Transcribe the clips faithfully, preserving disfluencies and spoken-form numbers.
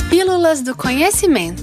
Pílulas do Conhecimento.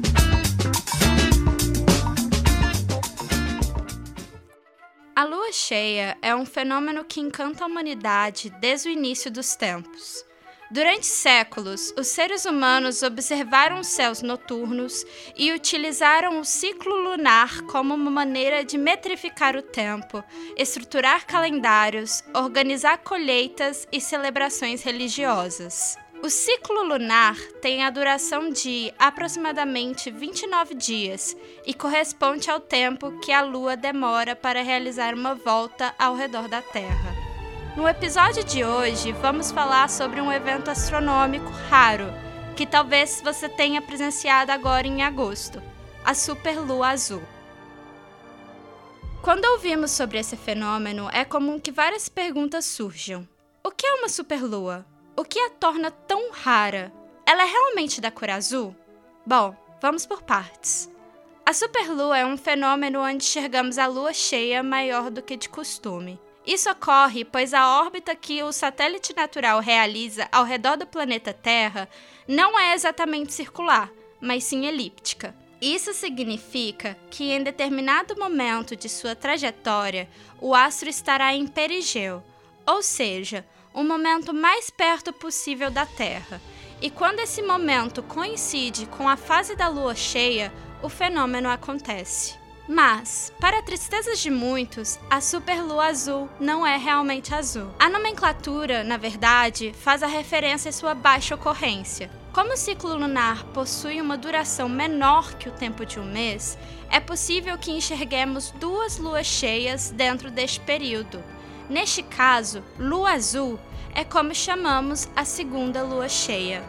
A lua cheia é um fenômeno que encanta a humanidade desde o início dos tempos. Durante séculos, os seres humanos observaram os céus noturnos e utilizaram o ciclo lunar como uma maneira de metrificar o tempo, estruturar calendários, organizar colheitas e celebrações religiosas. O ciclo lunar tem a duração de aproximadamente vinte e nove dias e corresponde ao tempo que a Lua demora para realizar uma volta ao redor da Terra. No episódio de hoje, vamos falar sobre um evento astronômico raro, que talvez você tenha presenciado agora em agosto, a superlua azul. Quando ouvimos sobre esse fenômeno, é comum que várias perguntas surjam. O que é uma superlua? O que a torna tão rara? Ela é realmente da cor azul? Bom, vamos por partes. A superlua é um fenômeno onde enxergamos a lua cheia maior do que de costume. Isso ocorre pois a órbita que o satélite natural realiza ao redor do planeta Terra não é exatamente circular, mas sim elíptica. Isso significa que em determinado momento de sua trajetória, o astro estará em perigeu, ou seja, o momento mais perto possível da Terra, e quando esse momento coincide com a fase da lua cheia, o fenômeno acontece. Mas, para a tristeza de muitos, a superlua azul não é realmente azul. A nomenclatura, na verdade, faz a referência à sua baixa ocorrência. Como o ciclo lunar possui uma duração menor que o tempo de um mês, é possível que enxerguemos duas luas cheias dentro deste período. Neste caso, lua azul é como chamamos a segunda lua cheia.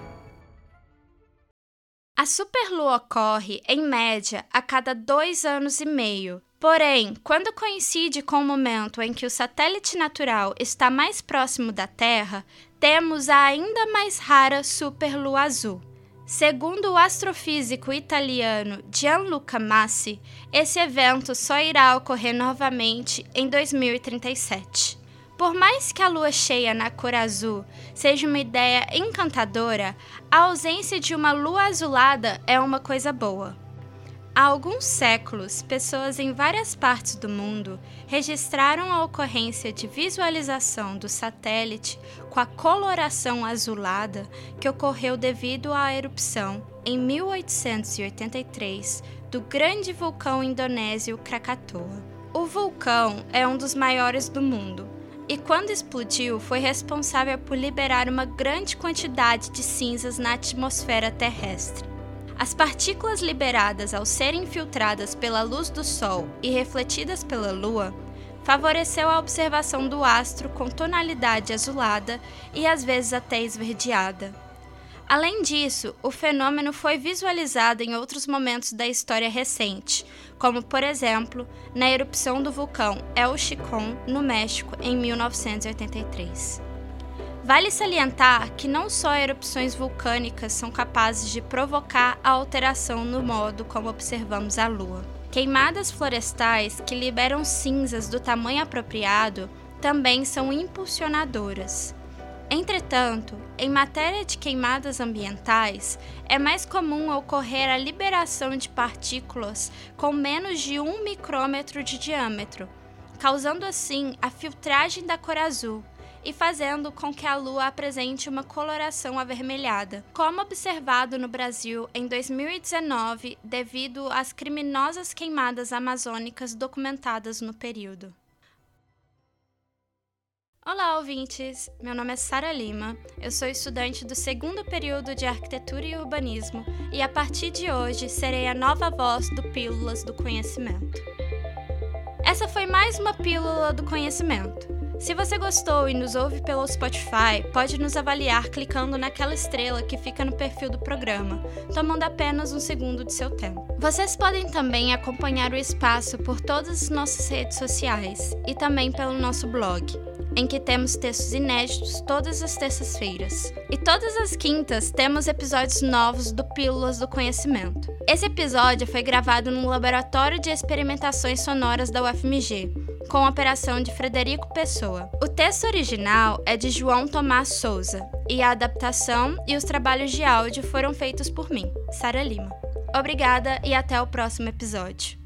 A superlua ocorre, em média, a cada dois anos e meio. Porém, quando coincide com o momento em que o satélite natural está mais próximo da Terra, temos a ainda mais rara superlua azul. Segundo o astrofísico italiano Gianluca Massi, esse evento só irá ocorrer novamente em dois mil e trinta e sete. Por mais que a lua cheia na cor azul seja uma ideia encantadora, a ausência de uma lua azulada é uma coisa boa. Há alguns séculos, pessoas em várias partes do mundo registraram a ocorrência de visualização do satélite com a coloração azulada que ocorreu devido à erupção, em mil oitocentos e oitenta e três, do grande vulcão indonésio Krakatoa. O vulcão é um dos maiores do mundo, e quando explodiu foi responsável por liberar uma grande quantidade de cinzas na atmosfera terrestre. As partículas liberadas ao serem filtradas pela luz do Sol e refletidas pela Lua, favoreceu a observação do astro com tonalidade azulada e às vezes até esverdeada. Além disso, o fenômeno foi visualizado em outros momentos da história recente, como, por exemplo, na erupção do vulcão El Chicón, no México, em mil novecentos e oitenta e três. Vale salientar que não só erupções vulcânicas são capazes de provocar a alteração no modo como observamos a Lua. Queimadas florestais que liberam cinzas do tamanho apropriado também são impulsionadoras. Entretanto, em matéria de queimadas ambientais, é mais comum ocorrer a liberação de partículas com menos de um micrômetro de diâmetro, causando assim a filtragem da cor azul e fazendo com que a Lua apresente uma coloração avermelhada, como observado no Brasil em dois mil e dezenove devido às criminosas queimadas amazônicas documentadas no período. Olá, ouvintes! Meu nome é Sara Lima, eu sou estudante do segundo período de Arquitetura e Urbanismo e a partir de hoje serei a nova voz do Pílulas do Conhecimento. Essa foi mais uma Pílula do Conhecimento. Se você gostou e nos ouve pelo Spotify, pode nos avaliar clicando naquela estrela que fica no perfil do programa, tomando apenas um segundo de seu tempo. Vocês podem também acompanhar o espaço por todas as nossas redes sociais e também pelo nosso blog, em que temos textos inéditos todas as terças-feiras. E todas as quintas temos episódios novos do Pílulas do Conhecimento. Esse episódio foi gravado no Laboratório de Experimentações Sonoras da U F M G, com a operação de Frederico Pessoa. O texto original é de João Tomás Souza e a adaptação e os trabalhos de áudio foram feitos por mim, Sara Lima. Obrigada e até o próximo episódio.